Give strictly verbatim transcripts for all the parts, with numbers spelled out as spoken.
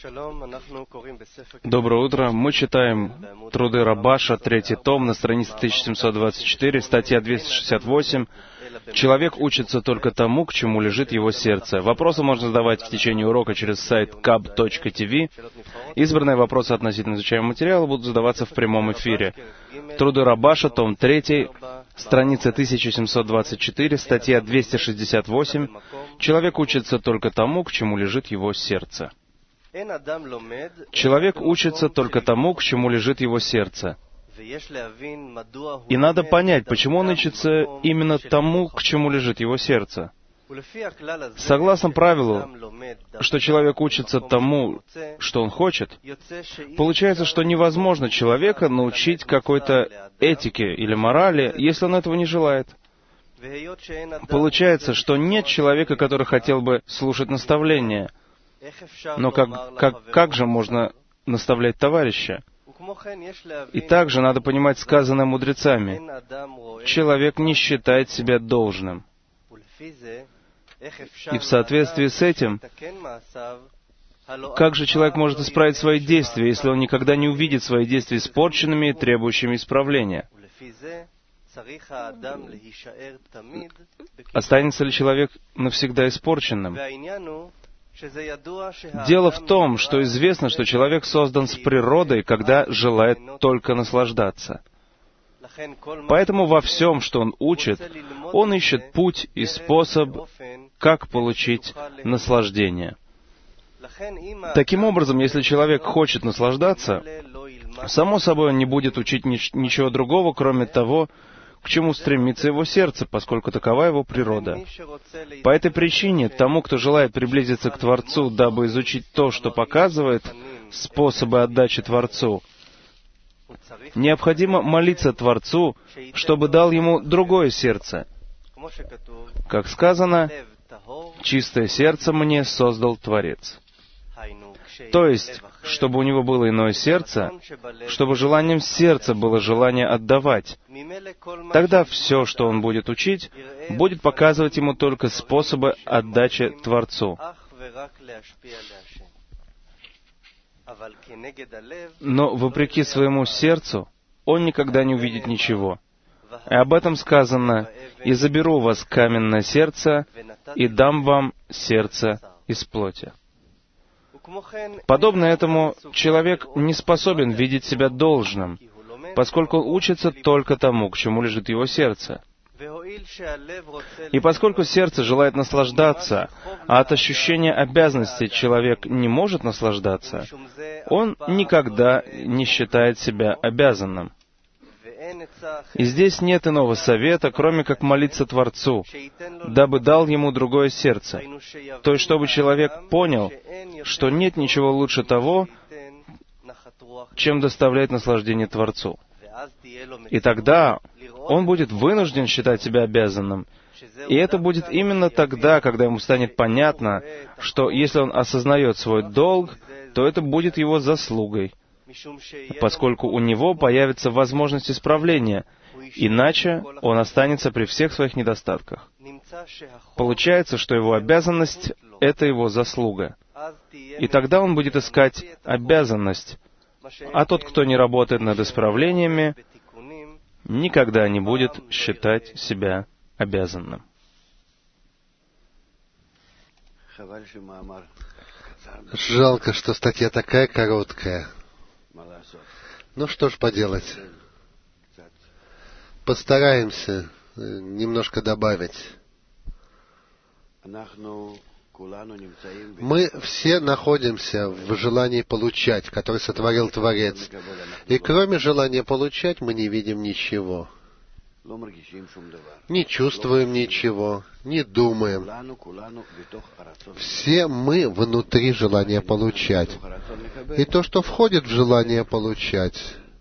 Доброе утро. Мы читаем труды Рабаша, третий том, на странице тысяча семьсот двадцать четыре, статья двести шестьдесят восемь. Человек учится только тому, к чему лежит его сердце. Вопросы можно задавать в течение урока через сайт каб точка ти ви. Избранные вопросы относительно изучаемого материала будут задаваться в прямом эфире. Труды Рабаша, том три, страница тысяча семьсот двадцать четыре, статья двести шестьдесят восемь. Человек учится только тому, к чему лежит его сердце. Человек учится только тому, к чему лежит его сердце. И надо понять, почему он учится именно тому, к чему лежит его сердце. Согласно правилу, что человек учится тому, что он хочет, получается, что невозможно человека научить какой-то этике или морали, если он этого не желает. Получается, что нет человека, который хотел бы слушать наставления. Но как, как, как же можно наставлять товарища? И также надо понимать сказанное мудрецами. Человек не считает себя должным. И в соответствии с этим, как же человек может исправить свои действия, если он никогда не увидит свои действия испорченными и требующими исправления? Останется ли человек навсегда испорченным? Дело в том, что известно, что человек создан с природой, когда желает только наслаждаться. Поэтому во всем, что он учит, он ищет путь и способ, как получить наслаждение. Таким образом, если человек хочет наслаждаться, само собой он не будет учить ничего другого, кроме того, к чему стремится его сердце, поскольку такова его природа. По этой причине, тому, кто желает приблизиться к Творцу, дабы изучить то, что показывает способы отдачи Творцу, необходимо молиться Творцу, чтобы дал ему другое сердце. Как сказано, «Чистое сердце мне создал Творец». То есть, чтобы у него было иное сердце, чтобы желанием сердца было желание отдавать. Тогда все, что он будет учить, будет показывать ему только способы отдачи Творцу. Но, вопреки своему сердцу, он никогда не увидит ничего. И об этом сказано: «И заберу у вас каменное сердце, и дам вам сердце из плоти». Подобно этому, человек не способен видеть себя должным, поскольку учится только тому, к чему лежит его сердце. И поскольку сердце желает наслаждаться, а от ощущения обязанности человек не может наслаждаться, он никогда не считает себя обязанным. И здесь нет иного совета, кроме как молиться Творцу, дабы дал ему другое сердце. То есть, чтобы человек понял, что нет ничего лучше того, чем доставлять наслаждение Творцу. И тогда он будет вынужден считать себя обязанным. И это будет именно тогда, когда ему станет понятно, что если он осознает свой долг, то это будет его заслугой, поскольку у него появится возможность исправления, иначе он останется при всех своих недостатках. Получается, что его обязанность — это его заслуга. И тогда он будет искать обязанность, а тот, кто не работает над исправлениями, никогда не будет считать себя обязанным. Жалко, что статья такая короткая. Ну что ж поделать. Постараемся немножко добавить. Мы все находимся в желании получать, которое сотворил Творец. И кроме желания получать, мы не видим ничего. Не чувствуем ничего, не думаем. Все мы внутри желания получать. И то, что входит в желание получать,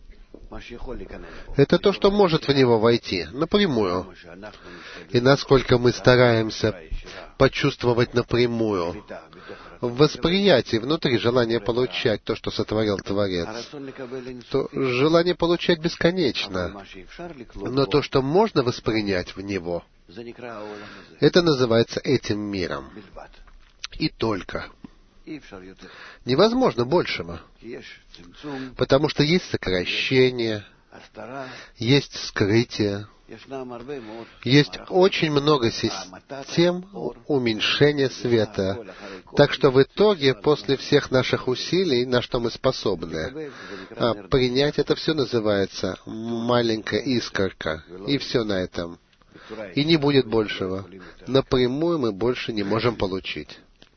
это то, что может в него войти напрямую. И насколько мы стараемся почувствовать напрямую, в восприятии внутри желания получать то, что сотворил Творец, то желание получать бесконечно. Но то, что можно воспринять в него, это называется этим миром. И только. Невозможно большего, потому что есть сокращение, есть скрытие, есть очень много систем уменьшения света. Так что в итоге, после всех наших усилий, на что мы способны, принять это все называется маленькая искорка. И все на этом. И не будет большего. Напрямую мы больше не можем получить.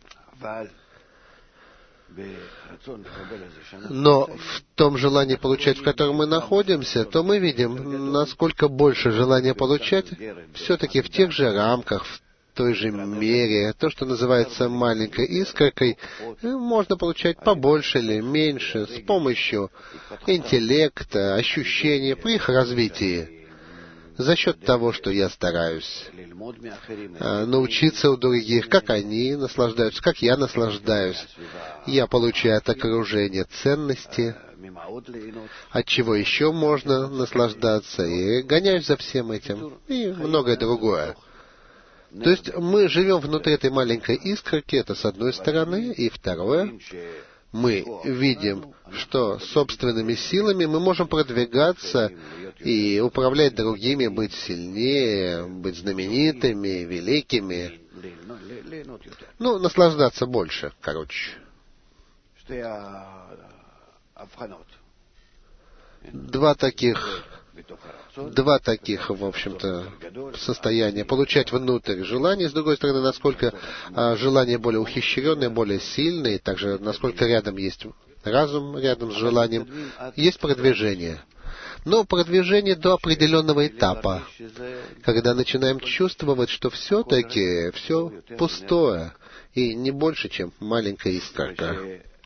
Но в том желании получать, в котором мы находимся, то мы видим, насколько больше желания получать, все-таки в тех же рамках, в той же мере, то, что называется маленькой искоркой, можно получать побольше или меньше с помощью интеллекта, ощущений при их развитии. За счет того, что я стараюсь научиться у других, как они наслаждаются, как я наслаждаюсь. Я получаю от окружения ценности, от чего еще можно наслаждаться, и гоняюсь за всем этим, и многое другое. То есть мы живем внутри этой маленькой искорки, это с одной стороны, и второе, мы видим, что собственными силами мы можем продвигаться и управлять другими, быть сильнее, быть знаменитыми, великими. Ну, наслаждаться больше, короче. Два таких, два таких, в общем-то, состояния. Получать внутрь желание, с другой стороны, насколько а, желание более ухищренное, более сильное, и также насколько рядом есть разум, рядом с желанием, есть продвижение. Но продвижение до определенного этапа, когда начинаем чувствовать, что все-таки все пустое, и не больше, чем маленькая искорка.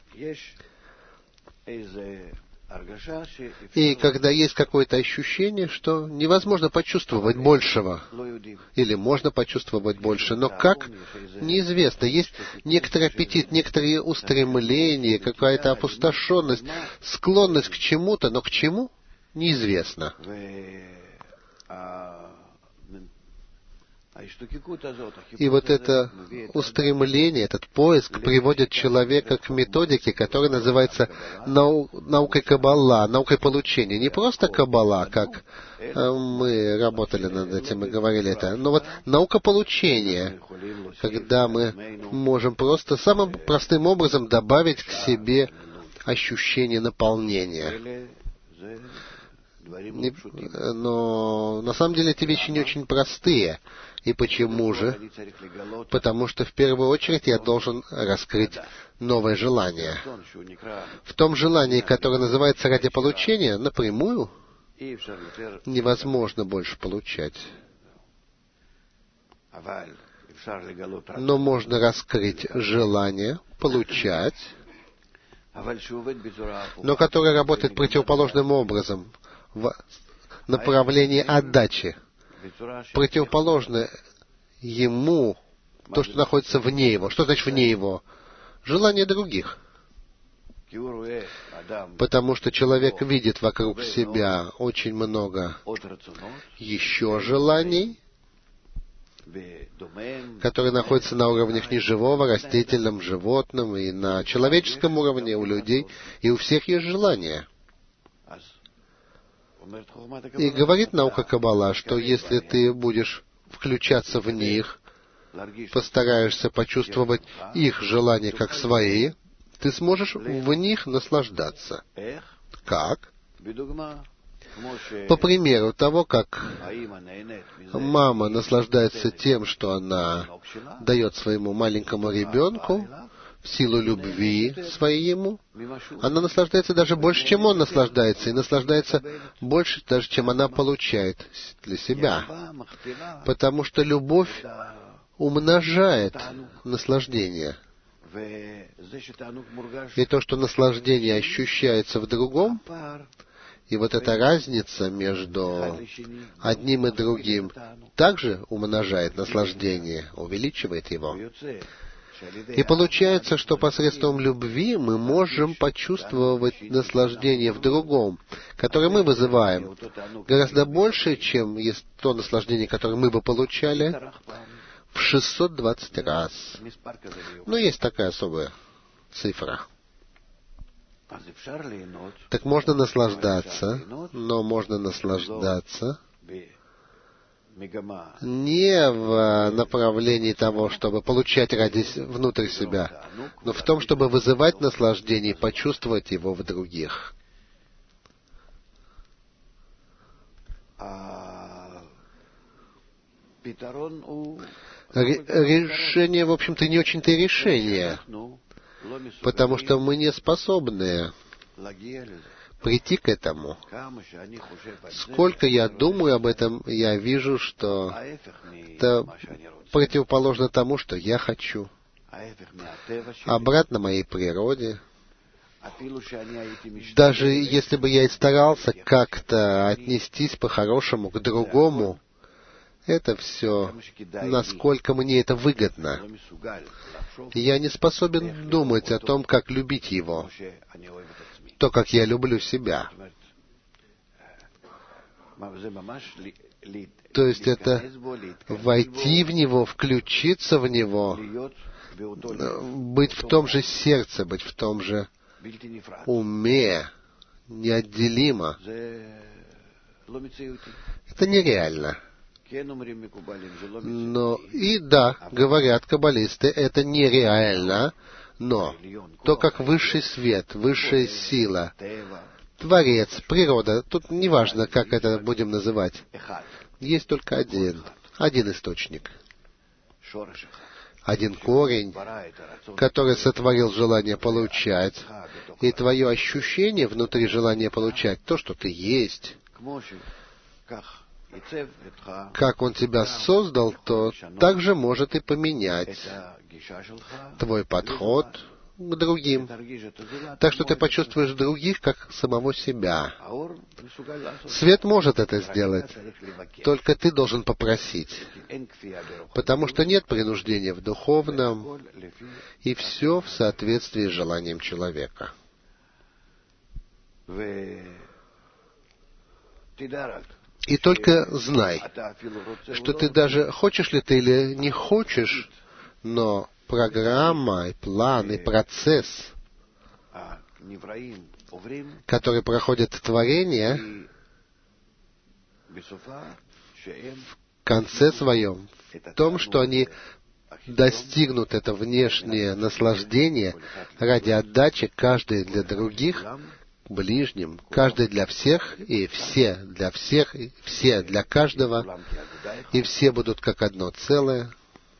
И когда есть какое-то ощущение, что невозможно почувствовать большего, или можно почувствовать больше, но как, неизвестно. Есть некоторый аппетит, некоторые устремления, какая-то опустошенность, склонность к чему-то, но к чему, неизвестно. И вот это устремление, этот поиск приводит человека к методике, которая называется нау- наукой Каббала, наукой получения. Не просто Каббала, как мы работали над этим и говорили это, но вот наука получения, когда мы можем просто самым простым образом добавить к себе ощущение наполнения. Но на самом деле эти вещи не очень простые. И почему же? Потому что в первую очередь я должен раскрыть новое желание. В том желании, которое называется ради получения, напрямую невозможно больше получать. Но можно раскрыть желание получать, но которое работает противоположным образом, в направлении отдачи, противоположно ему то, что находится вне его. Что значит вне его? Желание других. Потому что человек видит вокруг себя очень много еще желаний, которые находятся на уровнях неживого, растительном, животном, и на человеческом уровне у людей, и у всех есть желания. И говорит наука Каббала, что если ты будешь включаться в них, постараешься почувствовать их желания как свои, ты сможешь в них наслаждаться. Как? По примеру того, как мама наслаждается тем, что она дает своему маленькому ребенку в силу любви своей ему, она наслаждается даже больше, чем он наслаждается, и наслаждается больше даже, чем она получает для себя. Потому что любовь умножает наслаждение. И то, что наслаждение ощущается в другом, и вот эта разница между одним и другим также умножает наслаждение, увеличивает его. И получается, что посредством любви мы можем почувствовать наслаждение в другом, которое мы вызываем, гораздо больше, чем есть то наслаждение, которое мы бы получали в шестьсот двадцать раз. Но есть такая особая цифра. Так можно наслаждаться, но можно наслаждаться не в направлении того, чтобы получать радость внутрь себя, но в том, чтобы вызывать наслаждение и почувствовать его в других. Решение, в общем-то, не очень-то и решение, потому что мы не способны прийти к этому. Сколько я думаю об этом, я вижу, что это противоположно тому, что я хочу. Обратно моей природе. Даже если бы я и старался как-то отнестись по-хорошему к другому, это все, насколько мне это выгодно. Я не способен думать о том, как любить его, то, как я люблю себя. То есть это войти в него, включиться в него, быть в том же сердце, быть в том же уме, неотделимо. Это нереально. Но и да, говорят каббалисты, это нереально, но то, как высший свет, высшая сила, Творец, природа, тут неважно, как это будем называть, есть только один, один источник, один корень, который сотворил желание получать, и твое ощущение внутри желания получать, то, что ты есть, как Он тебя создал, то также может и поменять твой подход к другим. Так что ты почувствуешь других, как самого себя. Свет может это сделать, только ты должен попросить, потому что нет принуждения в духовном, и все в соответствии с желанием человека. И только знай, что ты даже, хочешь ли ты или не хочешь, но программа, и план, и процесс, который проходит творение, в конце своем, в том, что они достигнут это внешнее наслаждение ради отдачи каждый для других, ближним, каждый для всех, и все для всех, и все для каждого, и все будут как одно целое,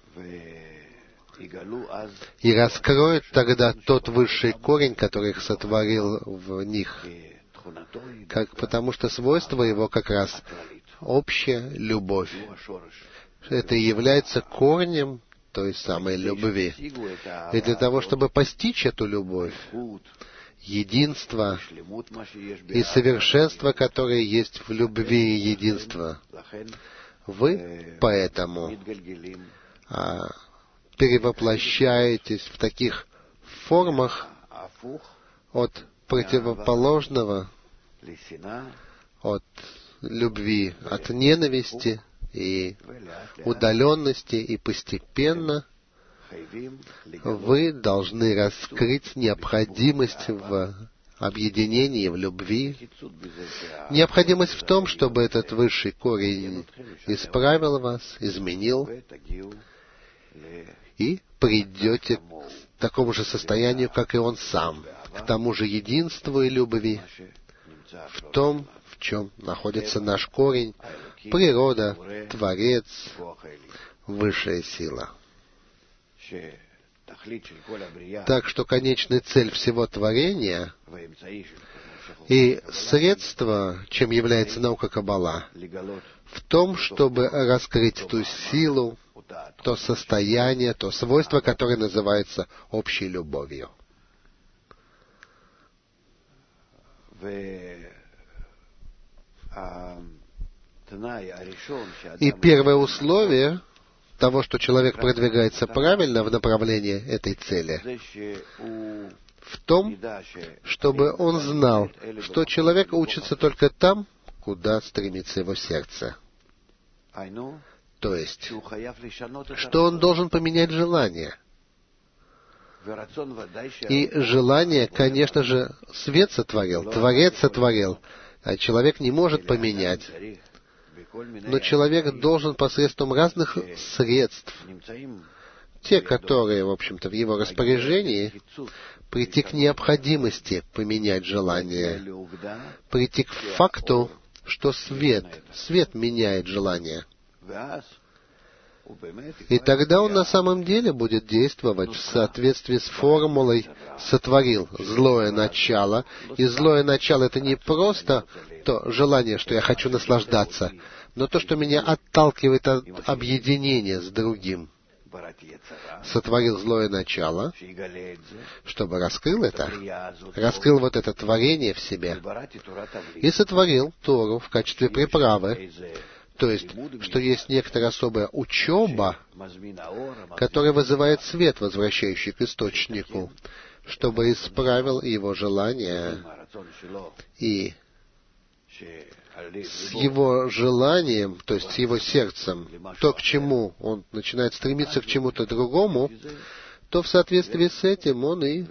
и раскроют тогда тот высший корень, который их сотворил в них, как, потому что свойство его как раз общая любовь. Это и является корнем той самой любви. И для того, чтобы постичь эту любовь, единство и совершенство, которое есть в любви и единство, вы поэтому а, перевоплощаетесь в таких формах от противоположного, от любви, от ненависти и удаленности, и постепенно вы должны раскрыть необходимость в объединении, в любви. Необходимость в том, чтобы этот высший корень исправил вас, изменил, и придете к такому же состоянию, как и Он сам, к тому же единству и любви, в том, в чем находится наш корень, природа, Творец, высшая сила. Так что конечная цель всего творения и средство, чем является наука Каббала, в том, чтобы раскрыть ту силу, то состояние, то свойство, которое называется общей любовью. И первое условие того, что человек продвигается правильно в направлении этой цели, в том, чтобы он знал, что человек учится только там, куда стремится его сердце. То есть, что он должен поменять желание. И желание, конечно же, свет сотворил, Творец сотворил, а человек не может поменять. Но человек должен посредством разных средств, те, которые, в общем-то, в его распоряжении, прийти к необходимости поменять желание, прийти к факту, что свет, свет меняет желание. И тогда он на самом деле будет действовать в соответствии с формулой «сотворил злое начало». И злое начало — это не просто то желание, что я хочу наслаждаться, но то, что меня отталкивает от объединения с другим. Сотворил злое начало, чтобы раскрыл это, раскрыл вот это творение в себе, и сотворил Тору в качестве приправы. То есть, что есть некоторая особая учеба, которая вызывает свет, возвращающий к источнику, чтобы исправил его желание, и с его желанием, то есть с его сердцем, то, к чему он начинает стремиться к чему-то другому, то в соответствии с этим он и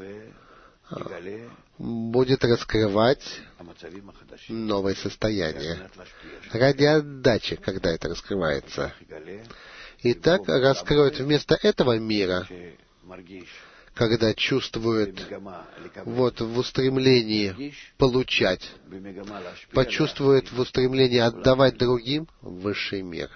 будет раскрывать новое состояние ради отдачи, когда это раскрывается. И так раскроет вместо этого мира, когда чувствует вот в устремлении получать, почувствует в устремлении отдавать другим высший мир.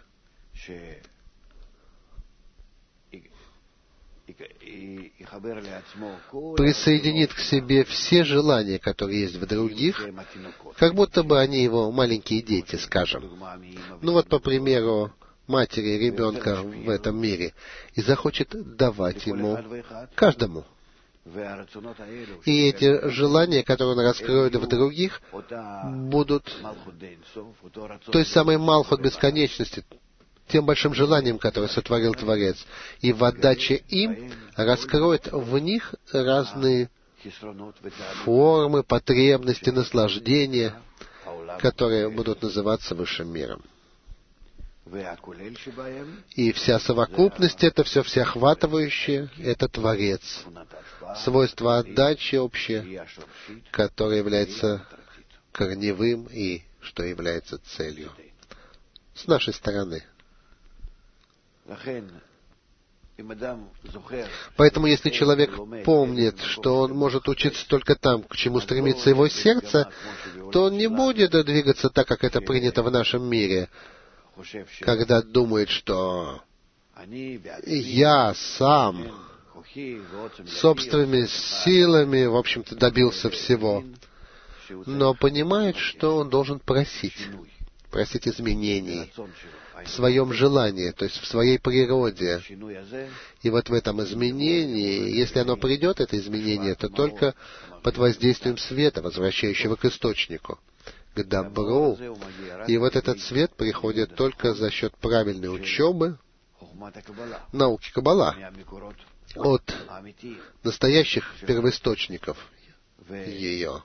Присоединит к себе все желания, которые есть в других, как будто бы они его маленькие дети, скажем. Ну вот, по примеру, матери ребенка в этом мире, и захочет давать ему каждому. И эти желания, которые он раскроет в других, будут той самой Малхут бесконечности, тем большим желанием, которое сотворил Творец, и в отдаче им раскроет в них разные формы, потребности, наслаждения, которые будут называться высшим миром. И вся совокупность, это все всеохватывающее, это Творец. Свойство отдачи общее, которое является корневым и что является целью. С нашей стороны. Поэтому, если человек помнит, что он может учиться только там, к чему стремится его сердце, то он не будет двигаться так, как это принято в нашем мире, когда думает, что я сам собственными силами, в общем-то, добился всего, но понимает, что он должен просить, просить изменений в своем желании, то есть в своей природе. И вот в этом изменении, если оно придет, это изменение, то только под воздействием света, возвращающего к источнику, к добру. И вот этот свет приходит только за счет правильной учебы, науки Каббала, от настоящих первоисточников ее.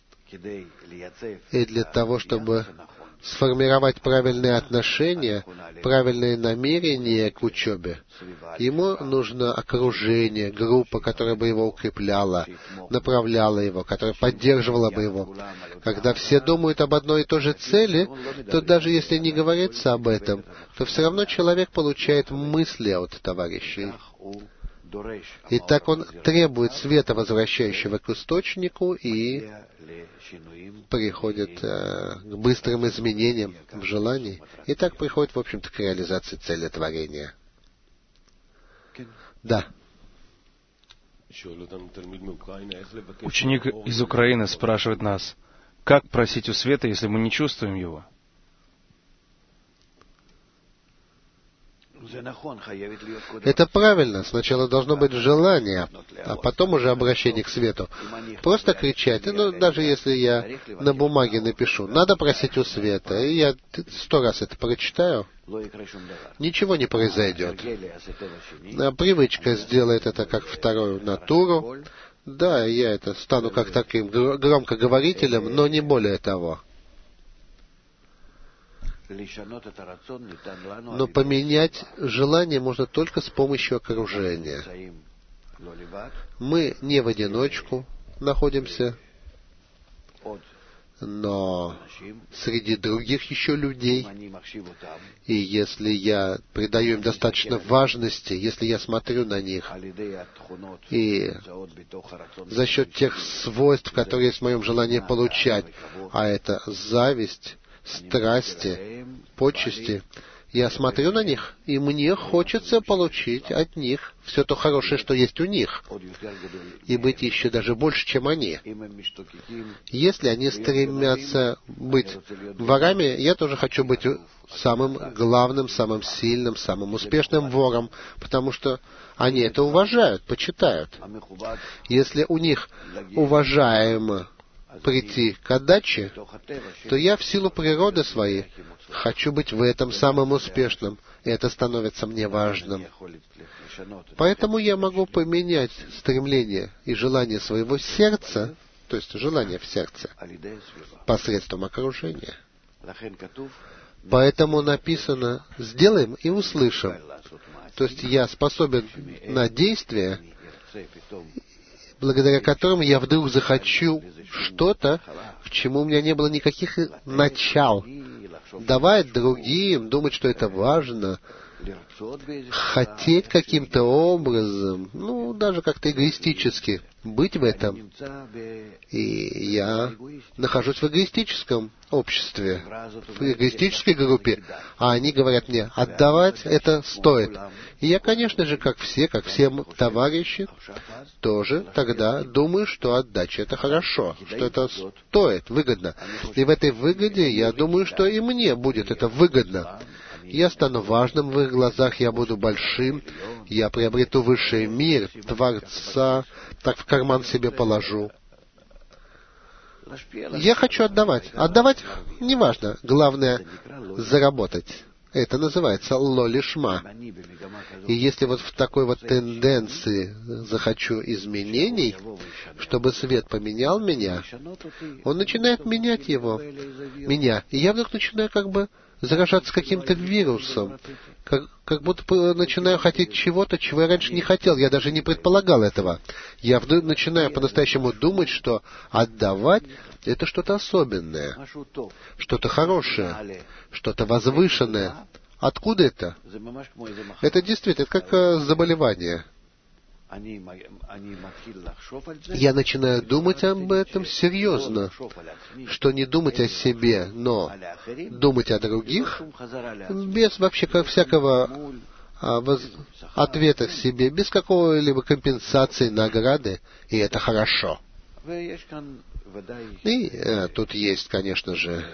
И для того, чтобы сформировать правильные отношения, правильные намерения к учебе, ему нужно окружение, группа, которая бы его укрепляла, направляла его, которая поддерживала бы его. Когда все думают об одной и той же цели, то даже если не говорится об этом, то все равно человек получает мысли от товарищей. И так он требует света, возвращающего к источнику, и приходит э, к быстрым изменениям в желании. И так приходит, в общем-то, к реализации цели творения. Да. Ученик из Украины спрашивает нас, как просить у света, если мы не чувствуем его? Это правильно. Сначала должно быть желание, а потом уже обращение к свету. Просто кричать, ну, даже если я на бумаге напишу, надо просить у света, и я сто раз это прочитаю, ничего не произойдет. А привычка сделает это как вторую натуру. Да, я это стану как таким громкоговорителем, но не более того. Но поменять желание можно только с помощью окружения, Мы не в одиночку находимся, но среди других еще людей. И если я придаю им достаточно важности, если я смотрю на них, и за счет тех свойств, которые есть в моем желании получать, а это зависть, страсти, почести, я смотрю на них, и мне хочется получить от них все то хорошее, что есть у них, и быть еще даже больше, чем они. Если они стремятся быть ворами, я тоже хочу быть самым главным, самым сильным, самым успешным вором, потому что они это уважают, почитают. Если у них уважаемо прийти к отдаче, то я в силу природы своей хочу быть в этом самым успешным, и это становится мне важным. Поэтому я могу поменять стремление и желание своего сердца, то есть желание в сердце, посредством окружения. Поэтому написано «сделаем и услышим». То есть я способен на действие, благодаря которым я вдруг захочу что-то, к чему у меня не было никаких начал. Давать другим, думать, что это важно, хотеть каким-то образом, ну, даже как-то эгоистически быть в этом. И я нахожусь в эгоистическом обществе, в эгоистической группе, а они говорят мне, отдавать это стоит. И я, конечно же, как все, как все товарищи, тоже тогда думаю, что отдача это хорошо, что это стоит, выгодно. И в этой выгоде я думаю, что и мне будет это выгодно. Я стану важным в их глазах, я буду большим, я приобрету высший мир, Творца, так в карман себе положу. Я хочу отдавать. Отдавать неважно, главное заработать. Это называется ло-лишма. И если вот в такой вот тенденции захочу изменений, чтобы свет поменял меня, он начинает менять его, меня. И я вдруг начинаю как бы заражаться каким-то вирусом, как, как будто начинаю хотеть чего-то, чего я раньше не хотел, я даже не предполагал этого. Я вдруг начинаю по-настоящему думать, что отдавать — это что-то особенное, что-то хорошее, что-то возвышенное. Откуда это? Это действительно, это как заболевание. Я начинаю думать об этом серьезно, что не думать о себе, но думать о других, без вообще как всякого а, воз... ответа себе, без какого-либо компенсации, награды, и это хорошо. И э, тут есть, конечно же,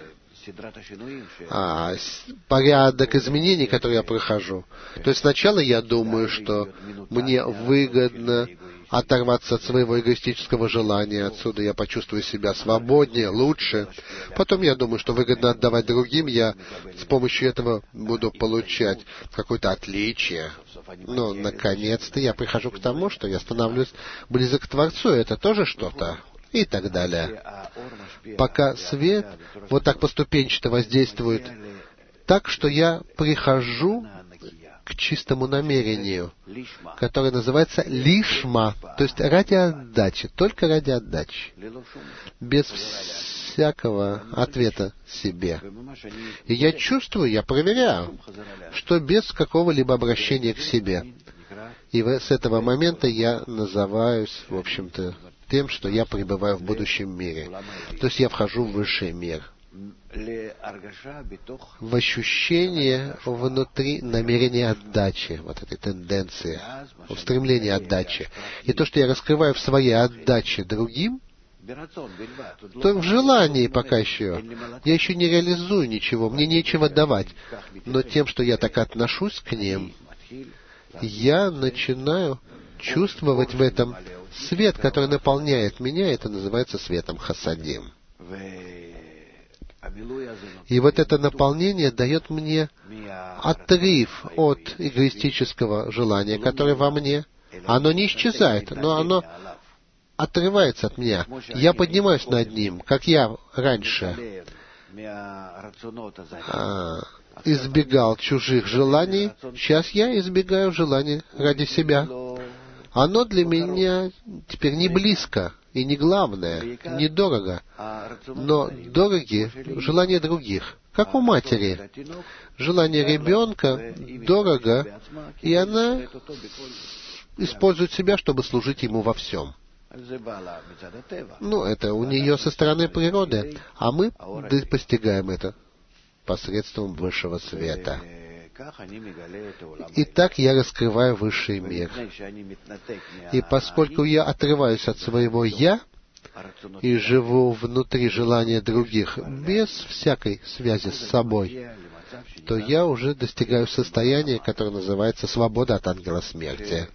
а, порядок изменений, которые я прохожу. То есть сначала я думаю, что мне выгодно оторваться от своего эгоистического желания, отсюда я почувствую себя свободнее, лучше. Потом я думаю, что выгодно отдавать другим, я с помощью этого буду получать какое-то отличие. Но, наконец-то, я прихожу к тому, что я становлюсь близок к Творцу, это тоже что-то. И так далее. Пока свет вот так поступенчато воздействует так, что я прихожу к чистому намерению, которое называется лишма, то есть ради отдачи, только ради отдачи, без всякого ответа себе. И я чувствую, я проверяю, что без какого-либо обращения к себе. И с этого момента я называюсь, в общем-то, тем, что я пребываю в будущем мире. То есть я вхожу в высший мир. В ощущение внутри намерения отдачи, вот этой тенденции, в стремлении отдачи. И то, что я раскрываю в своей отдаче другим, то в желании пока еще. Я еще не реализую ничего, мне нечего давать. Но тем, что я так отношусь к ним, я начинаю чувствовать в этом свет, который наполняет меня, это называется светом хасадим. И вот это наполнение дает мне отрыв от эгоистического желания, которое во мне. Оно не исчезает, но оно отрывается от меня. Я поднимаюсь над ним, как я раньше а, избегал чужих желаний, сейчас я избегаю желаний ради себя. оно для меня теперь не близко и не главное, не дорого, но дороги желания других, как у матери. Желание ребенка дорого, и она использует себя, чтобы служить ему во всем. Ну, это у нее со стороны природы, а мы постигаем это посредством высшего света. И так я раскрываю высший мир. И поскольку я отрываюсь от своего «я» и живу внутри желания других, без всякой связи с собой, то я уже достигаю состояния, которое называется свобода от ангела смерти.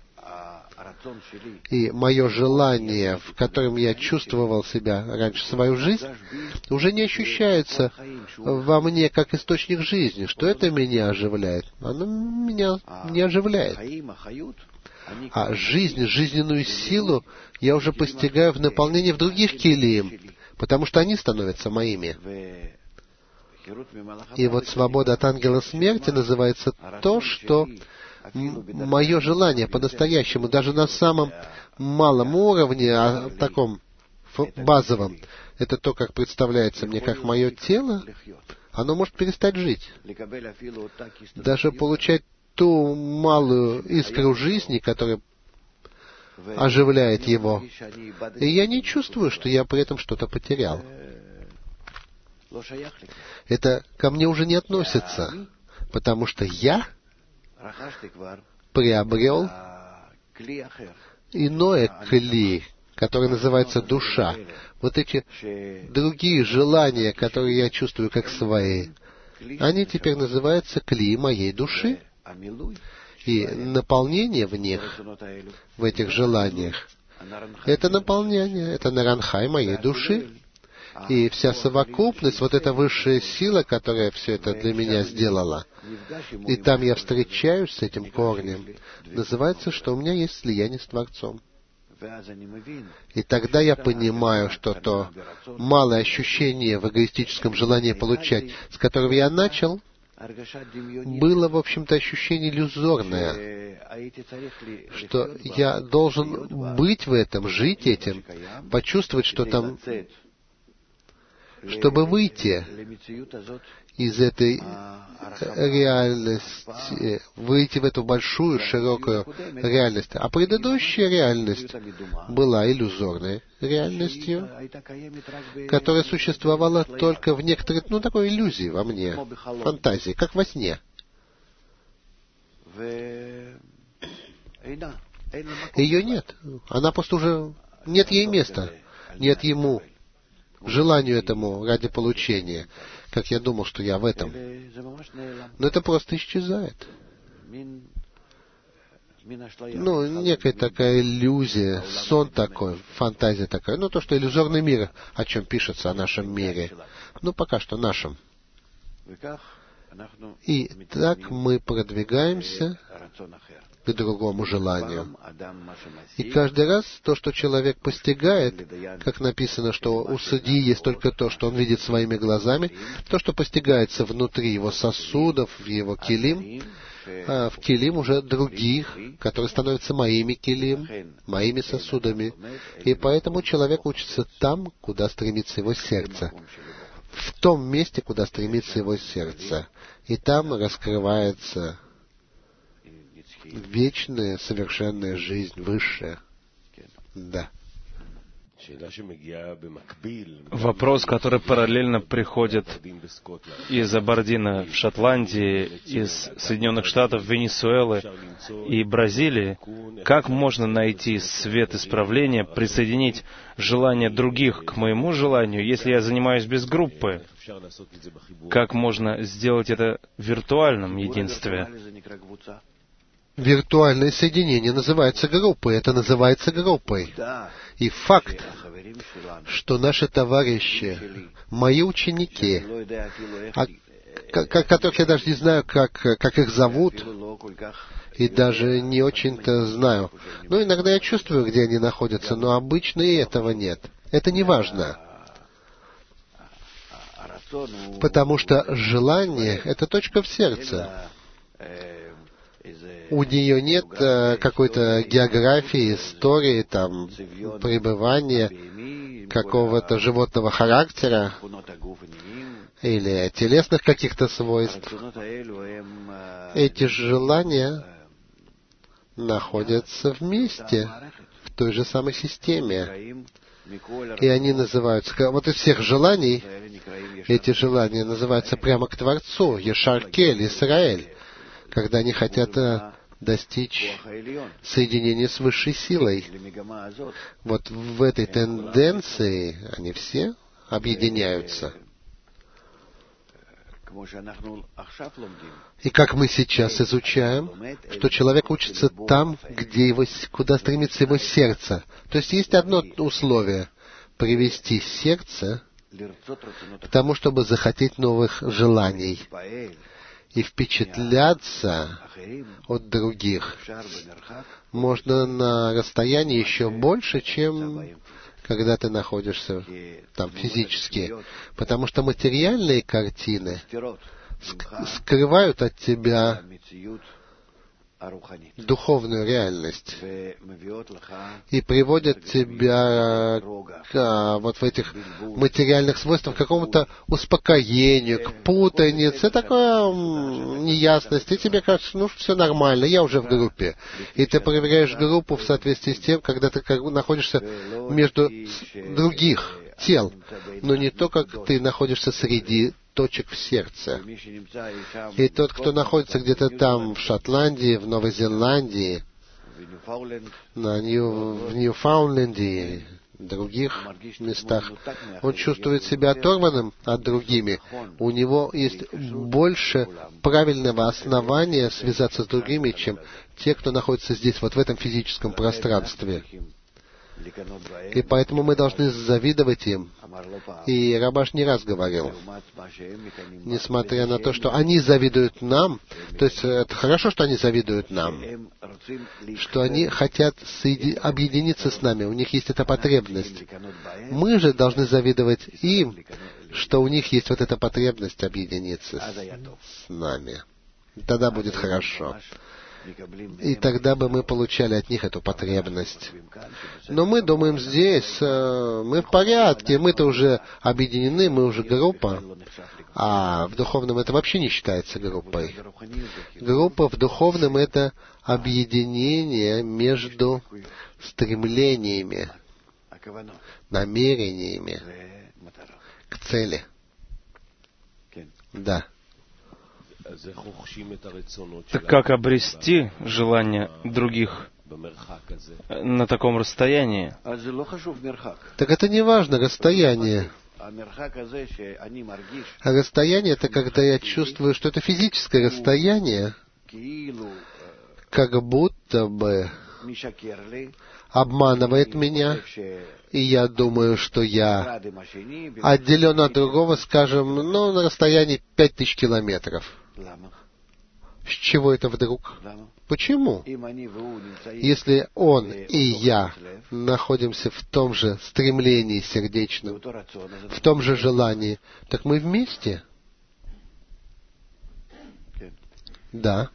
И мое желание, в котором я чувствовал себя раньше свою жизнь, уже не ощущается во мне как источник жизни. Что это меня оживляет? Оно меня не оживляет. А жизнь, жизненную силу я уже постигаю в наполнении в других келиим, потому что они становятся моими. И вот свобода от ангела смерти называется то, что мое желание по-настоящему, даже на самом малом уровне, а таком базовом, это то, как представляется мне, как мое тело, оно может перестать жить. Даже получать ту малую искру жизни, которая оживляет его. И я не чувствую, что я при этом что-то потерял. Это ко мне уже не относится, потому что я приобрел иное кли, которое называется душа. Вот эти другие желания, которые я чувствую как свои, они теперь называются кли моей души. И наполнение в них, в этих желаниях, это наполнение, это наранхай моей души. И вся совокупность, вот эта высшая сила, которая все это для меня сделала, и там я встречаюсь с этим корнем, называется, что у меня есть слияние с Творцом. И тогда я понимаю, что то малое ощущение в эгоистическом желании получать, с которого я начал, было, в общем-то, ощущение иллюзорное, что я должен быть в этом, жить этим, почувствовать, что там, чтобы выйти из этой реальности, выйти в эту большую, широкую реальность. А предыдущая реальность была иллюзорной реальностью, которая существовала только в некоторой, ну, такой иллюзии во мне, фантазии, как во сне. Ее нет. Она просто уже... Нет ей места. Нет ему, желанию этому ради получения, как я думал, что я в этом. Но это просто исчезает. Ну, некая такая иллюзия, сон такой, фантазия такая. Ну, то, что иллюзорный мир, о чем пишется, о нашем мире. Ну, пока что нашем. И так мы продвигаемся к другому желанию. И каждый раз то, что человек постигает, как написано, что у судьи есть только то, что он видит своими глазами, то, что постигается внутри его сосудов, в его килим, а в килим уже других, которые становятся моими килим, моими сосудами. И поэтому человек учится там, куда стремится его сердце. В том месте, куда стремится его сердце. И там раскрывается вечная, совершенная жизнь, высшая. Да. Вопрос, который параллельно приходит из Абердина в Шотландии, из Соединенных Штатов, Венесуэлы и Бразилии. Как можно найти свет исправления, присоединить желание других к моему желанию, если я занимаюсь без группы? Как можно сделать это в виртуальном единстве? Виртуальное соединение называется группой. Это называется группой. И факт, что наши товарищи, мои ученики, а, которых я даже не знаю, как, как их зовут, и даже не очень-то знаю. Но иногда я чувствую, где они находятся, но обычно и этого нет. Это не важно. Потому что желание — это точка в сердце. У нее нет э, какой-то географии, истории, там, пребывания, какого-то животного характера или телесных каких-то свойств. Эти желания находятся вместе, в той же самой системе. И они называются, вот из всех желаний, эти желания называются прямо к Творцу, Ешар-Кель, Исраэль, когда они хотят достичь соединения с высшей силой. Вот в этой тенденции они все объединяются. И как мы сейчас изучаем, что человек учится там, где его, куда стремится его сердце. То есть есть одно условие — привести сердце к тому, чтобы захотеть новых желаний и впечатляться от других. Можно на расстоянии еще больше, чем когда ты находишься там физически. Потому что материальные картины ск- скрывают от тебя духовную реальность и приводят тебя к, вот в этих материальных свойствах к какому-то успокоению, к путанице, такая неясность, и тебе кажется, ну, все нормально, я уже в группе. И ты проверяешь группу в соответствии с тем, когда ты находишься между других тел, но не то, как ты находишься среди точек в сердце. И тот, кто находится где-то там, в Шотландии, в Новой Зеландии, на Нью, в Ньюфаундленде, в других местах, он чувствует себя оторванным от другими. У него есть больше правильного основания связаться с другими, чем те, кто находится здесь, вот в этом физическом пространстве. И поэтому мы должны завидовать им. И Рабаш не раз говорил, несмотря на то, что они завидуют нам, то есть это хорошо, что они завидуют нам, что они хотят соеди- объединиться с нами, у них есть эта потребность. Мы же должны завидовать им, что у них есть вот эта потребность объединиться с, с нами. Тогда будет хорошо. И тогда бы мы получали от них эту потребность. Но мы думаем здесь, мы в порядке, мы-то уже объединены, мы уже группа. А в духовном это вообще не считается группой. Группа в духовном — это объединение между стремлениями, намерениями к цели. Да. Так как обрести желание других на таком расстоянии? Так это не важно, расстояние. А расстояние — это когда я чувствую, что это физическое расстояние, как будто бы обманывает меня, и я думаю, что я отделен от другого, скажем, ну, на расстоянии пять тысяч километров. С чего это вдруг? Почему? Если он и я находимся в том же стремлении сердечном, в том же желании, так мы вместе? Да.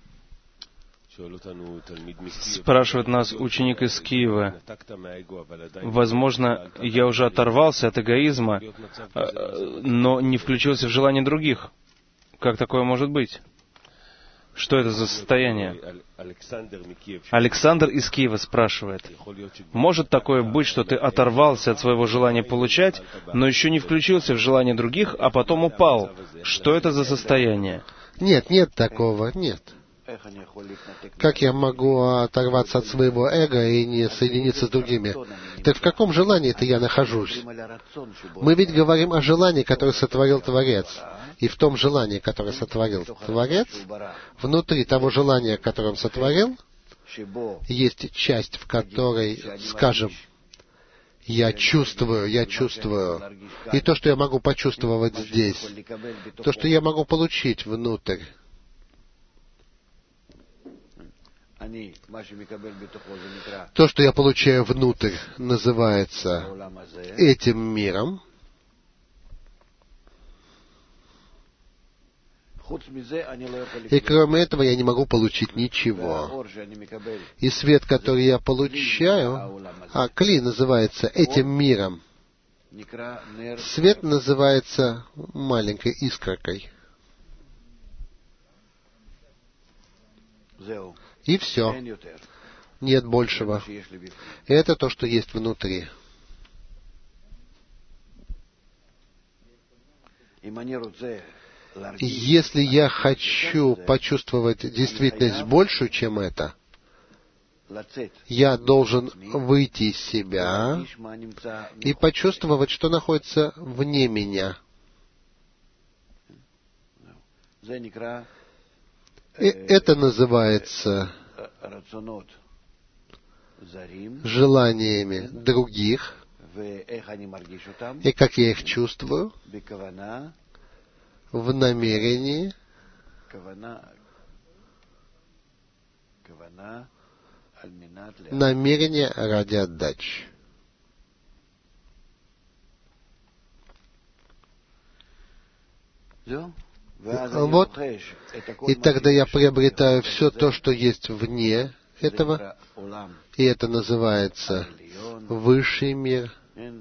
Спрашивает нас ученик из Киева. Возможно, я уже оторвался от эгоизма, но не включился в желание других. Как такое может быть? Что это за состояние? Александр из Киева спрашивает. Может такое быть, что ты оторвался от своего желания получать, но еще не включился в желание других, а потом упал? Что это за состояние? Нет, нет такого, нет. Как я могу оторваться от своего эго и не соединиться с другими? Так в каком желании-то я нахожусь? Мы ведь говорим о желании, которое сотворил Творец. И в том желании, которое сотворил Творец, внутри того желания, которое Он сотворил, есть часть, в которой, скажем, я чувствую, я чувствую. И то, что я могу почувствовать здесь, то, что я могу получить внутрь, то, что я получаю внутрь, называется этим миром. И кроме этого я не могу получить ничего. И свет, который я получаю, а кли называется этим миром. Свет называется маленькой искоркой. И все. Нет большего. Это то, что есть внутри. Если я хочу почувствовать действительность большую, чем это, я должен выйти из себя и почувствовать, что находится вне меня. И это называется желаниями других, и как я их чувствую, в намерении, намерение ради отдачи. Вот, и тогда я приобретаю все то, что есть вне этого, и это называется высший мир.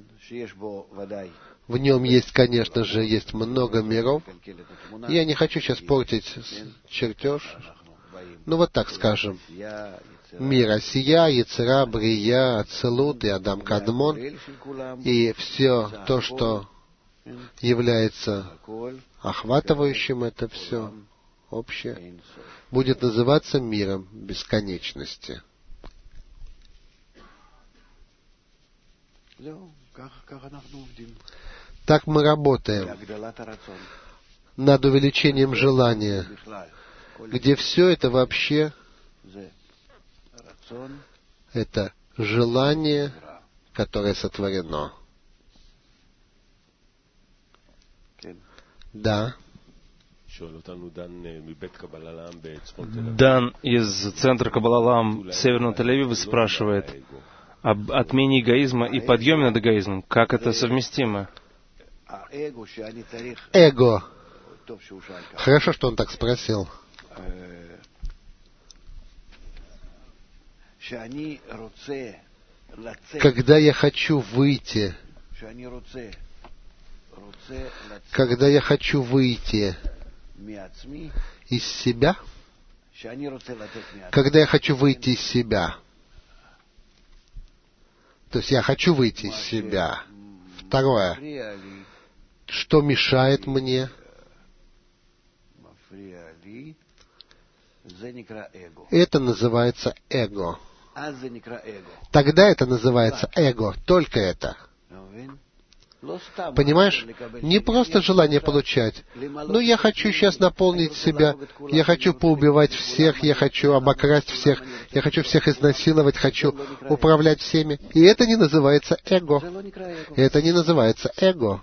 В нем есть, конечно же, есть много миров. Я не хочу сейчас портить чертеж. Ну вот так скажем. Мир Осия, Яцера, Брия, Ацилут и Адам Кадмон. И все то, что является охватывающим это все общее, будет называться миром бесконечности. Так мы работаем над увеличением желания, где все это вообще это желание, которое сотворено. Да. Дан из центра Каббала-Олам Северного Тель-Авива спрашивает об отмене эгоизма и подъеме над эгоизмом. Как это совместимо? Эго. Хорошо, что он так спросил. Когда я хочу выйти, когда я хочу выйти из себя, когда я хочу выйти из себя, то есть я хочу выйти из себя. Второе, что мешает мне? Это называется эго. Тогда это называется эго, только это. Понимаешь? Не просто желание получать. Ну, я хочу сейчас наполнить себя, я хочу поубивать всех, я хочу обокрасть всех, я хочу всех изнасиловать, хочу управлять всеми. И это не называется эго. Это не называется эго.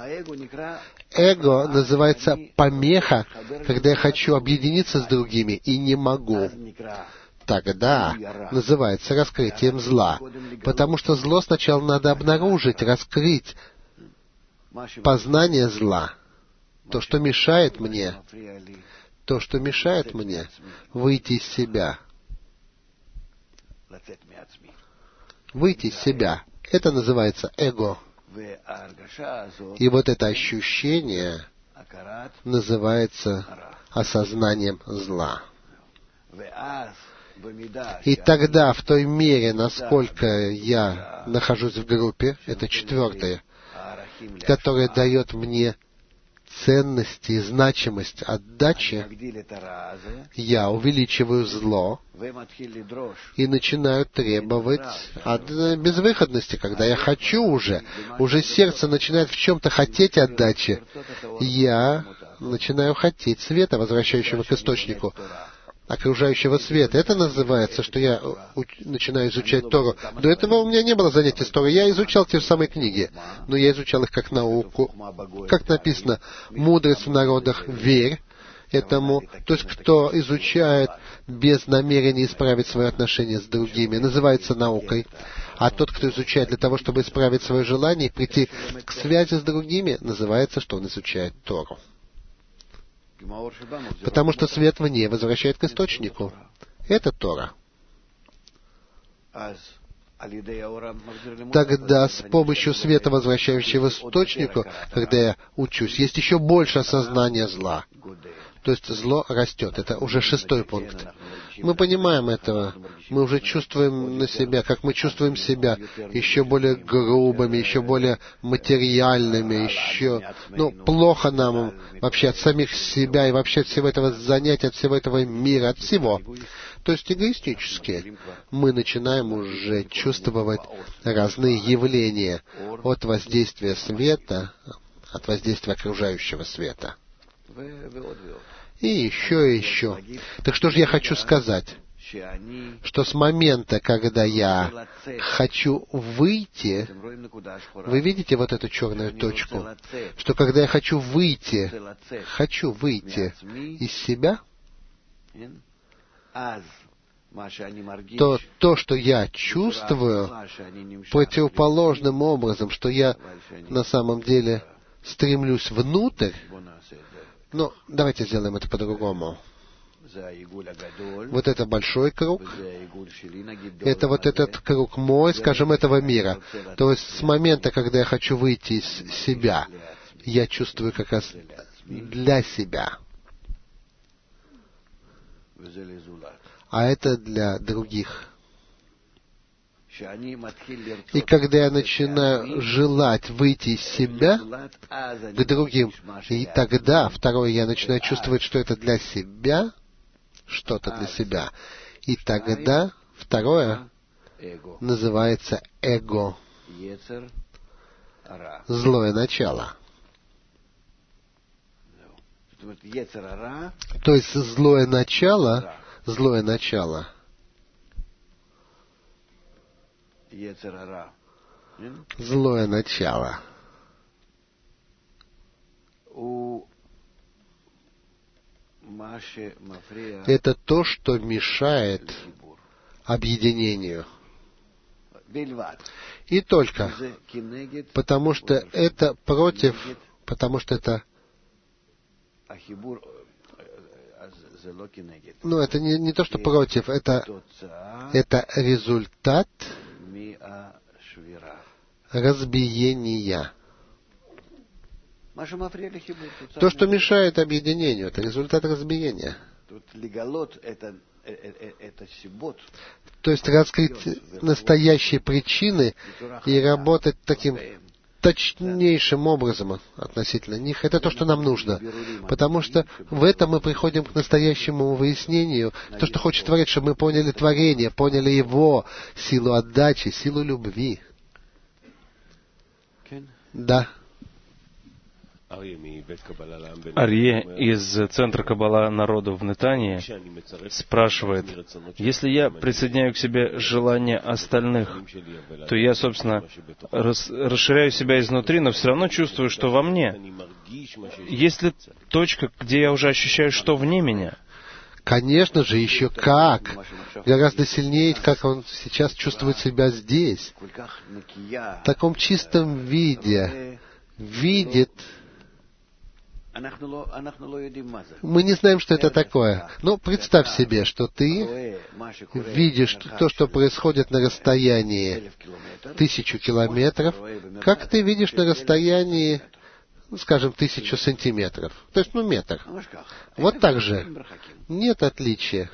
Эго называется помеха, когда я хочу объединиться с другими и не могу. Тогда называется раскрытием зла. Потому что зло сначала надо обнаружить, раскрыть. Познание зла. То, что мешает мне. То, что мешает мне выйти из себя. Выйти из себя. Это называется эго. И вот это ощущение называется осознанием зла. И тогда, в той мере, насколько я нахожусь в группе, это четвертое, которое дает мне ценность и значимость отдачи, я увеличиваю зло и начинаю требовать от безвыходности, когда я хочу уже, уже сердце начинает в чем-то хотеть отдачи, я начинаю хотеть света, возвращающего к источнику, окружающего света. Это называется, что я начинаю изучать Тору. До этого у меня не было занятий с Торой. Я изучал те же самые книги, но я изучал их как науку. Как написано, мудрость в народах, верь этому. То есть, кто изучает без намерения исправить свои отношения с другими, называется наукой. А тот, кто изучает для того, чтобы исправить свое желание и прийти к связи с другими, называется, что он изучает Тору. Потому что свет вне возвращает к источнику. Это Тора. Тогда с помощью света, возвращающего к источнику, когда я учусь, есть еще больше осознания зла. То есть зло растет. Это уже шестой пункт. Мы понимаем этого. Мы уже чувствуем на себя, как мы чувствуем себя еще более грубыми, еще более материальными, еще... Ну, плохо нам вообще от самих себя и вообще от всего этого занятия, от всего этого мира, от всего. То есть эгоистически мы начинаем уже чувствовать разные явления от воздействия света, от воздействия окружающего света. И еще и еще. Так что же я хочу сказать? Что с момента, когда я хочу выйти, вы видите вот эту черную точку? Что когда я хочу выйти, хочу выйти из себя, то то, что я чувствую, противоположным образом, что я на самом деле стремлюсь внутрь, но давайте сделаем это по-другому. Вот это большой круг, это вот этот круг мой, скажем, этого мира. То есть с момента, когда я хочу выйти из себя, я чувствую как раз для себя. А это для других. И когда я начинаю желать выйти из себя к другим, и тогда, второе, я начинаю чувствовать, что это для себя, что-то для себя. И тогда, второе, называется эго, злое начало. То есть злое начало, злое начало, злое начало. Это то, что мешает объединению. И только потому что это против, потому что это... Ну, это не, не то, что против, это, это результат разбиения. То, что мешает объединению, это результат разбиения. То есть раскрыть настоящие причины и работать таким точнейшим образом относительно них. Это то, что нам нужно. Потому что в этом мы приходим к настоящему выяснению. То, что хочет творить, чтобы мы поняли творение, поняли его силу отдачи, силу любви. Да. Арье из Центра Каббала народу в Нетании спрашивает: если я присоединяю к себе желания остальных, то я, собственно, рас, расширяю себя изнутри, но все равно чувствую, что во мне. Есть ли точка, где я уже ощущаю, что вне меня? Конечно же, еще как. Гораздо сильнее, как он сейчас чувствует себя здесь. В таком чистом виде. Видит. Мы не знаем, что это такое. Но представь себе, что ты видишь то, что происходит на расстоянии тысячу километров, как ты видишь на расстоянии, скажем, тысячу сантиметров. То есть, ну, метр. Вот так же. Нет отличия.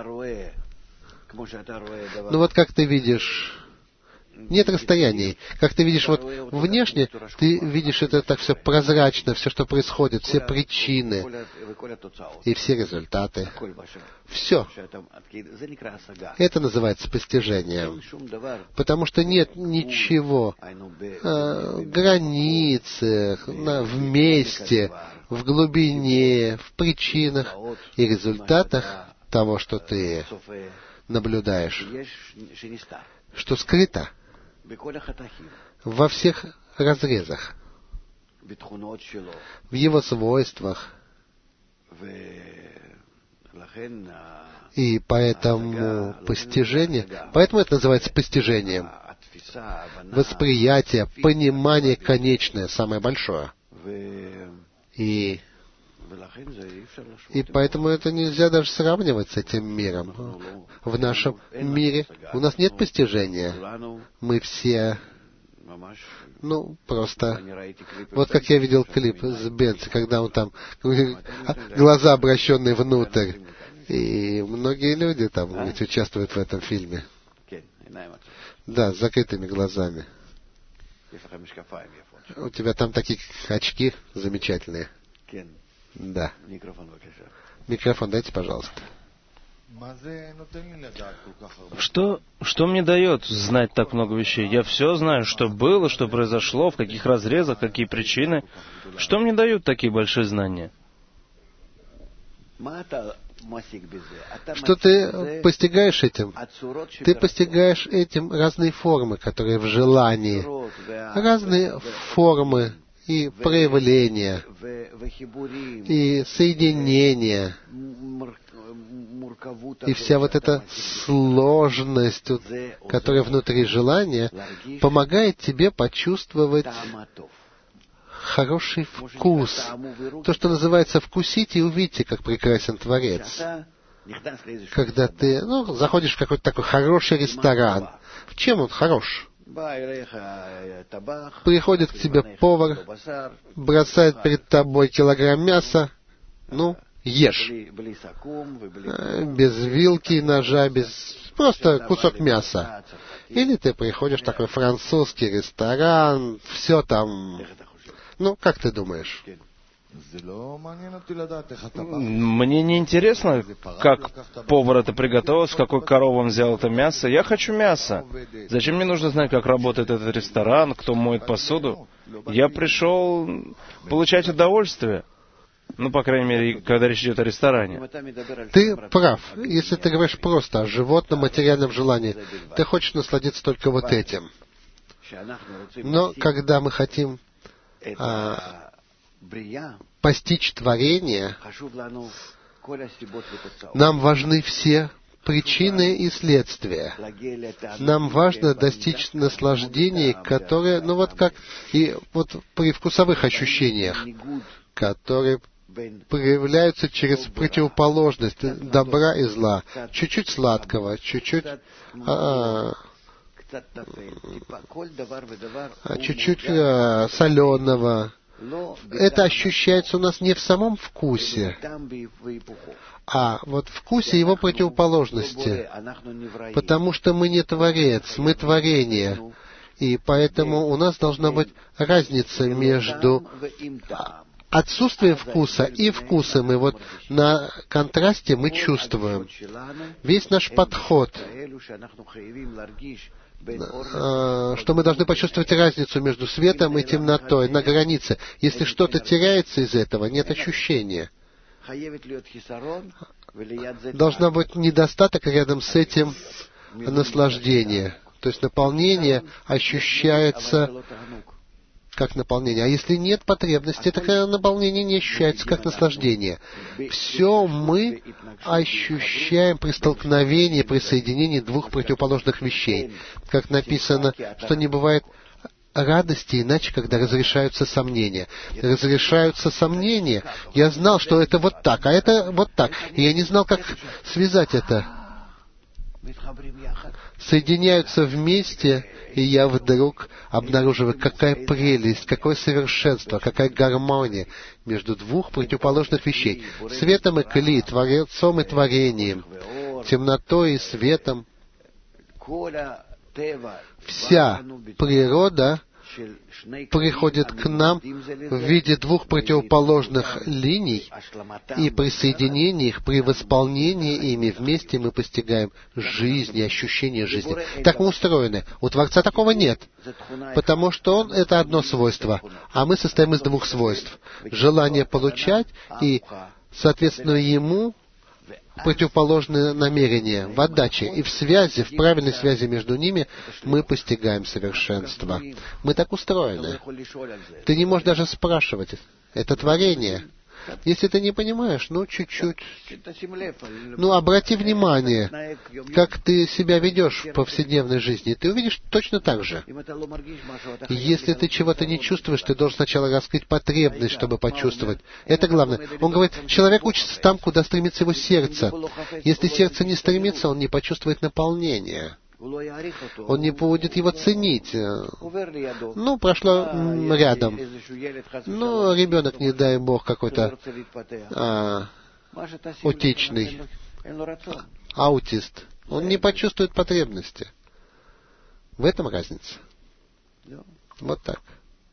Ну, вот как ты видишь... Нет расстояний. Как ты видишь, вот внешне, ты видишь это так все прозрачно, все, что происходит, все причины и все результаты. Все. Это называется постижением. Потому что нет ничего а, границы, на, вместе, в глубине, в причинах и результатах того, что ты наблюдаешь, что скрыто во всех разрезах, в его свойствах. И поэтому постижение, поэтому это называется постижением. Восприятие, понимание конечное, самое большое. И И поэтому это нельзя даже сравнивать с этим миром. В нашем мире у нас нет постижения. Мы все, ну, просто... Вот как я видел клип с Бенци, когда он там, глаза обращенные внутрь. И многие люди там ведь участвуют в этом фильме. Да, с закрытыми глазами. У тебя там такие очки замечательные. Да. Микрофон дайте, пожалуйста. Что, что мне дает знать так много вещей? Я все знаю, что было, что произошло, в каких разрезах, какие причины. Что мне дают такие большие знания? Что ты постигаешь этим? Ты постигаешь этим разные формы, которые в желании. Разные формы и проявления, и соединения. И вся вот эта сложность, которая внутри желания, помогает тебе почувствовать хороший вкус. То, что называется «вкусите и увидите, как прекрасен Творец». Когда ты, ну, заходишь в какой-то такой хороший ресторан. В чем он хорош? Приходит к тебе повар, бросает перед тобой килограмм мяса, ну, ешь. Без вилки, ножа, без... Просто кусок мяса. Или ты приходишь в такой французский ресторан, все там... Ну, как ты думаешь? Мне не интересно, как повар это приготовил, с какой коровы он взял это мясо. Я хочу мясо. Зачем мне нужно знать, как работает этот ресторан, кто моет посуду? Я пришел получать удовольствие. Ну, по крайней мере, когда речь идет о ресторане. Ты прав. Если ты говоришь просто о животном материальном желании, ты хочешь насладиться только вот этим. Но когда мы хотим а, постичь творение, нам важны все причины и следствия. Нам важно достичь наслаждения, которое, ну вот как и вот при вкусовых ощущениях, которые проявляются через противоположность добра и зла. Чуть-чуть сладкого, чуть-чуть а, чуть-чуть а, соленого. Это ощущается у нас не в самом вкусе, а вот в вкусе его противоположности. Потому что мы не Творец, мы творение. И поэтому у нас должна быть разница между отсутствием вкуса и вкусом. И вот на контрасте мы чувствуем. Весь наш подход, что мы должны почувствовать разницу между светом и темнотой на границе. Если что-то теряется из этого, нет ощущения. Должна быть недостаток рядом с этим наслаждение. То есть наполнение ощущается как наполнение. А если нет потребности, такое наполнение не ощущается как наслаждение. Все мы ощущаем при столкновении, при соединении двух противоположных вещей. Как написано, что не бывает радости иначе, когда разрешаются сомнения. Разрешаются сомнения. Я знал, что это вот так, а это вот так. И я не знал, как связать это. Соединяются вместе, и я вдруг обнаруживаю, какая прелесть, какое совершенство, какая гармония между двух противоположных вещей. Светом и кли, Творцом и творением, темнотой и светом. Вся природа приходит к нам в виде двух противоположных линий, и при соединении их, при восполнении ими вместе мы постигаем жизнь и ощущение жизни. Так мы устроены. У Творца такого нет, потому что Он — это одно свойство, а мы состоим из двух свойств. Желание получать и, соответственно, Ему противоположные намерения в отдаче и в связи, в правильной связи между ними мы постигаем совершенство. Мы так устроены. Ты не можешь даже спрашивать. Это творение. Если ты не понимаешь, ну, чуть-чуть. Ну, обрати внимание, как ты себя ведешь в повседневной жизни. Ты увидишь точно так же. Если ты чего-то не чувствуешь, ты должен сначала раскрыть потребность, чтобы почувствовать. Это главное. Он говорит, человек учится там, куда стремится его сердце. Если сердце не стремится, он не почувствует наполнения. Он не будет его ценить. Ну, прошло рядом. Ну, ребенок, не дай Бог, какой-то а, утичный, аутист. Он не почувствует потребности. В этом разница. Вот так.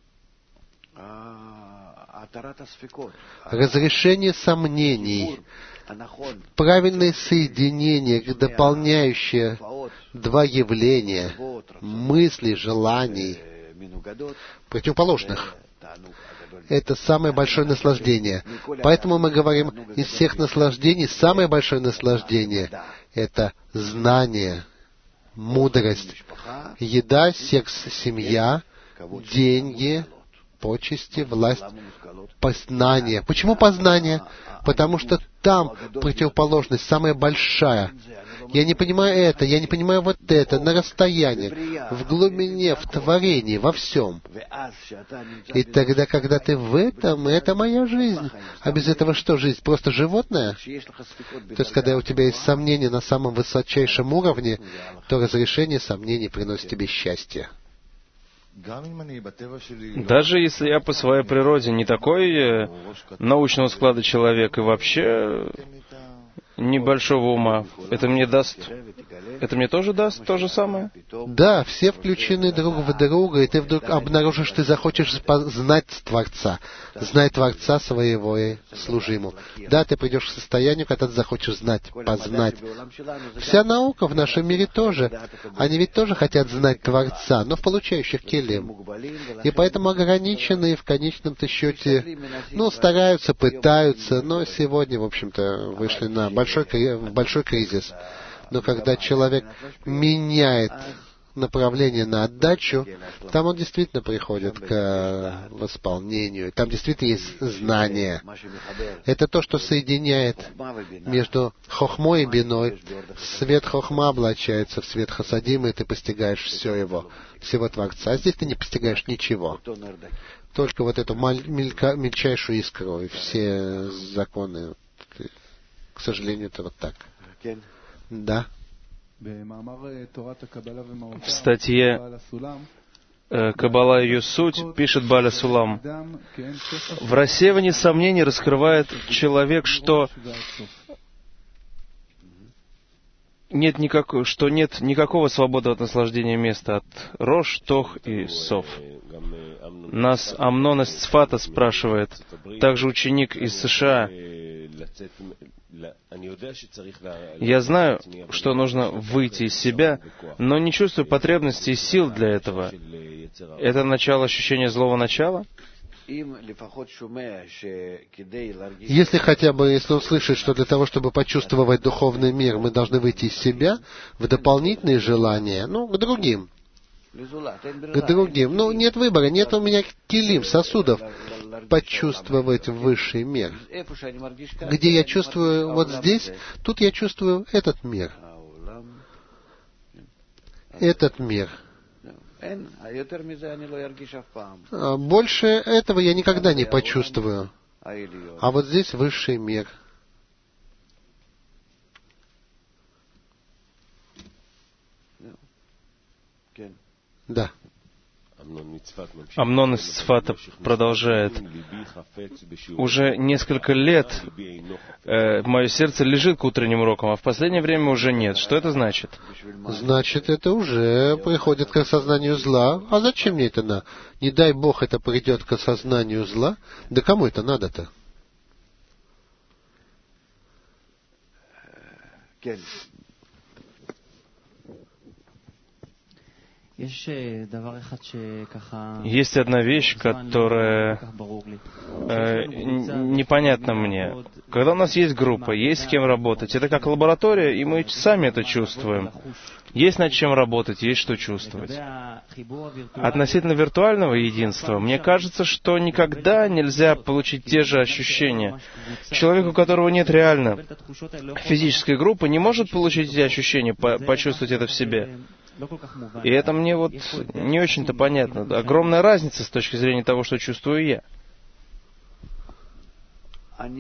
Разрешение сомнений, правильное соединение, дополняющее два явления, мыслей, желаний, противоположных. Это самое большое наслаждение. Поэтому мы говорим, из всех наслаждений самое большое наслаждение — это знание, мудрость, еда, секс, семья, деньги, почести, власть, познание. Почему познание? Потому что там противоположность самая большая. Я не понимаю это, я не понимаю вот это, на расстоянии, в глубине, в творении, во всем. И тогда, когда ты в этом, это моя жизнь. А без этого что, жизнь? Просто животное? То есть, когда у тебя есть сомнения на самом высочайшем уровне, то разрешение сомнений приносит тебе счастье. Даже если я по своей природе не такой э, научного склада человек и вообще небольшого ума, это мне даст... Это мне тоже даст то же самое? Да, все включены друг в друга, и ты вдруг обнаружишь, ты захочешь знать Творца, знать Творца своего и служи Ему. Да, ты придешь к состоянию, когда ты захочешь знать, познать. Вся наука в нашем мире тоже. Они ведь тоже хотят знать Творца, но в получающих келем. И поэтому ограничены в конечном-то счете, ну, стараются, пытаются, но сегодня, в общем-то, вышли на большой, большой кризис. Но когда человек меняет направление на отдачу, там он действительно приходит к восполнению. Там действительно есть знание. Это то, что соединяет между хохмой и биной. Свет хохма облачается в свет хасадим, и ты постигаешь все его, всего Творца. А здесь ты не постигаешь ничего. Только вот эту мелька, мельчайшую искру, и все законы. К сожалению, это вот так. Да. В статье «Каббала и ее суть» пишет Баля Сулам: в рассеивании сомнений раскрывает человек, что нет никакого, что нет никакого свободного от наслаждения места от Рош, Тох и Сов. Нас Амнон из Цфата спрашивает, также ученик из США: я знаю, что нужно выйти из себя, но не чувствую потребности и сил для этого. Это начало ощущения злого начала? Если хотя бы, если он слышит, что для того, чтобы почувствовать духовный мир, мы должны выйти из себя в дополнительные желания, ну, к другим, к другим. Ну, нет выбора, нет у меня килим, сосудов, почувствовать высший мир. Где я чувствую вот здесь, тут я чувствую этот мир. Этот мир. Больше этого я никогда не почувствую. А вот здесь высший мир. Да. Амнон из Цфата продолжает: уже несколько лет э, мое сердце лежит к утренним урокам, а в последнее время уже нет. Что это значит? Значит, это уже приходит к осознанию зла. А зачем мне это надо? Не дай Бог, это придет к осознанию зла. Да кому это надо-то? Есть одна вещь, которая э, непонятна мне. Когда у нас есть группа, есть с кем работать, это как лаборатория, и мы сами это чувствуем. Есть над чем работать, есть что чувствовать. Относительно виртуального единства, мне кажется, что никогда нельзя получить те же ощущения. Человек, у которого нет реально физической группы, не может получить эти ощущения, по- почувствовать это в себе. И это мне вот не очень-то понятно. Огромная разница с точки зрения того, что чувствую я. Я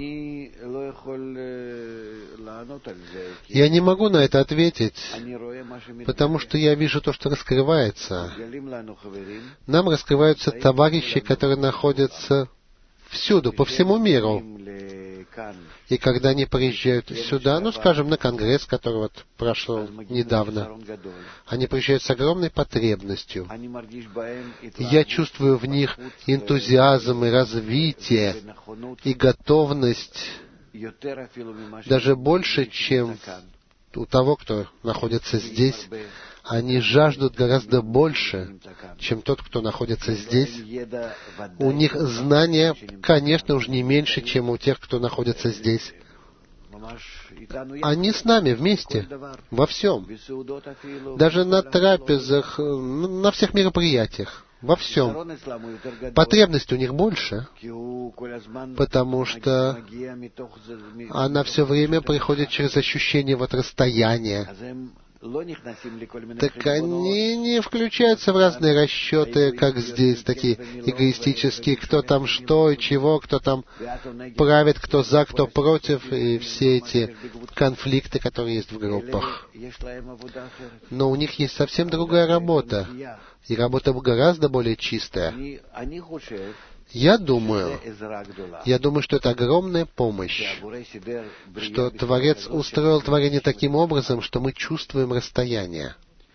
не могу на это ответить, потому что я вижу то, что раскрывается. Нам раскрываются товарищи, которые находятся всюду, по всему миру. И когда они приезжают сюда, ну, скажем, на конгресс, который вот прошел недавно, они приезжают с огромной потребностью. Я чувствую в них энтузиазм и развитие, и готовность даже больше, чем у того, кто находится здесь. Они жаждут гораздо больше, чем тот, кто находится здесь. У них знания, конечно, уж не меньше, чем у тех, кто находится здесь. Они с нами вместе, во всем. Даже на трапезах, на всех мероприятиях, во всем. Потребность у них больше, потому что она все время приходит через ощущение вот расстояния. Так они не включаются в разные расчеты, как здесь, такие эгоистические, кто там что и чего, кто там правит, кто за, кто против, и все эти конфликты, которые есть в группах. Но у них есть совсем другая работа, и работа гораздо более чистая. Я думаю, я думаю, что это огромная помощь, что Творец устроил творение таким образом, что мы чувствуем расстояние.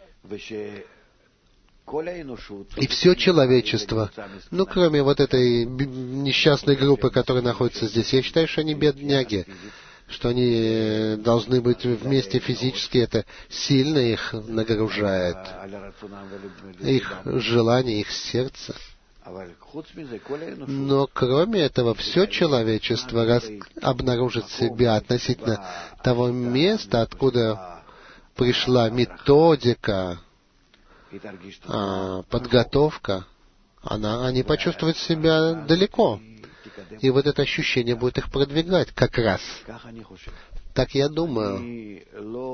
И все человечество, ну, кроме вот этой несчастной группы, которая находится здесь, я считаю, что они бедняги, что они должны быть вместе физически, это сильно их нагружает, их желание, их сердце. Но кроме этого, все человечество раз... обнаружит себя относительно того места, откуда пришла методика, а, подготовка, она, они почувствуют себя далеко. И вот это ощущение будет их продвигать как раз. Так я думаю.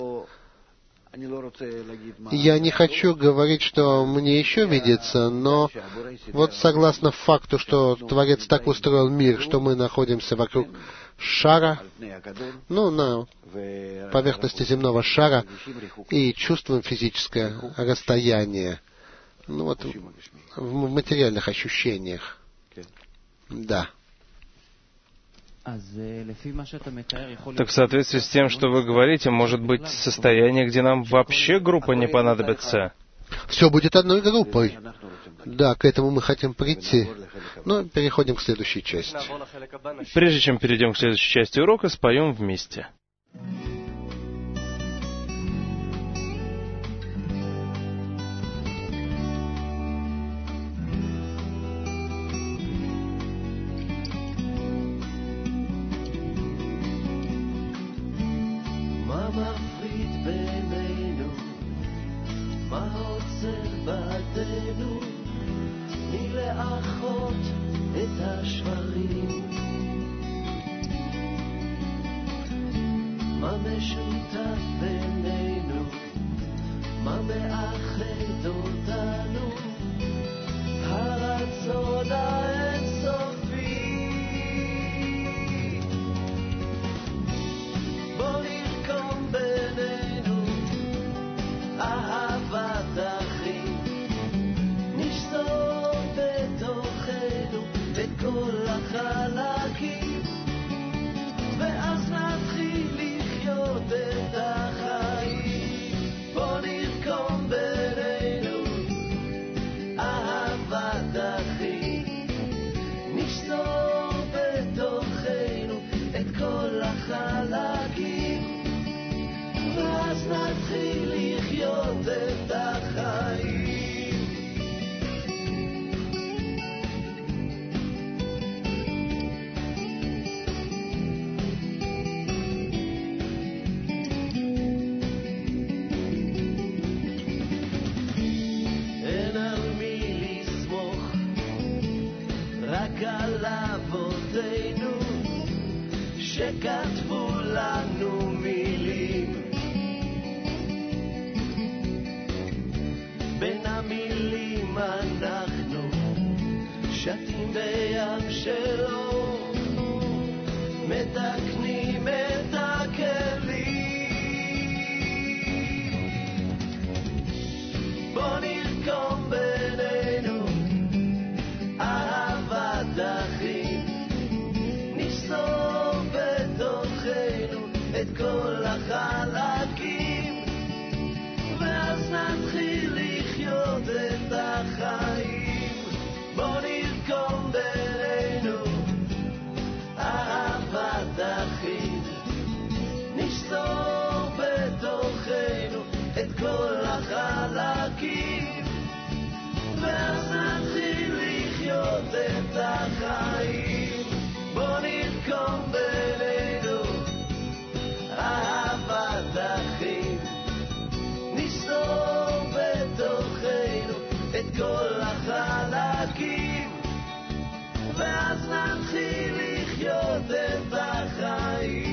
Я не хочу говорить, что мне еще видится, но вот согласно факту, что Творец так устроил мир, что мы находимся вокруг шара, ну, на поверхности земного шара, и чувствуем физическое расстояние, ну, вот в материальных ощущениях. Да. Так в соответствии с тем, что вы говорите, может быть состояние, где нам вообще группа не понадобится? Все будет одной группой. Да, к этому мы хотим прийти. Но переходим к следующей части. Прежде чем перейдем к следующей части урока, споем вместе. בוא נרקום בינינו על אבותינו שכתבו לנו מילים, בין המילים אנחנו שתים בים שלו, מתקנים את הכלים. בוא נרקום בינינו אהבת אחים, נסתור בתוכנו את כל החלקים, ואז נתחיל לחיות את החיים. בוא נרקום בינינו אהבת אחים, נסתור בתוכנו את כל החלקים, ואז נתחיל לחיות את החיים. בוא נרקום בינינו אהבת אחים, נסתור בתוכנו את כל החלקים, ואז נתחיל לחיות את החיים.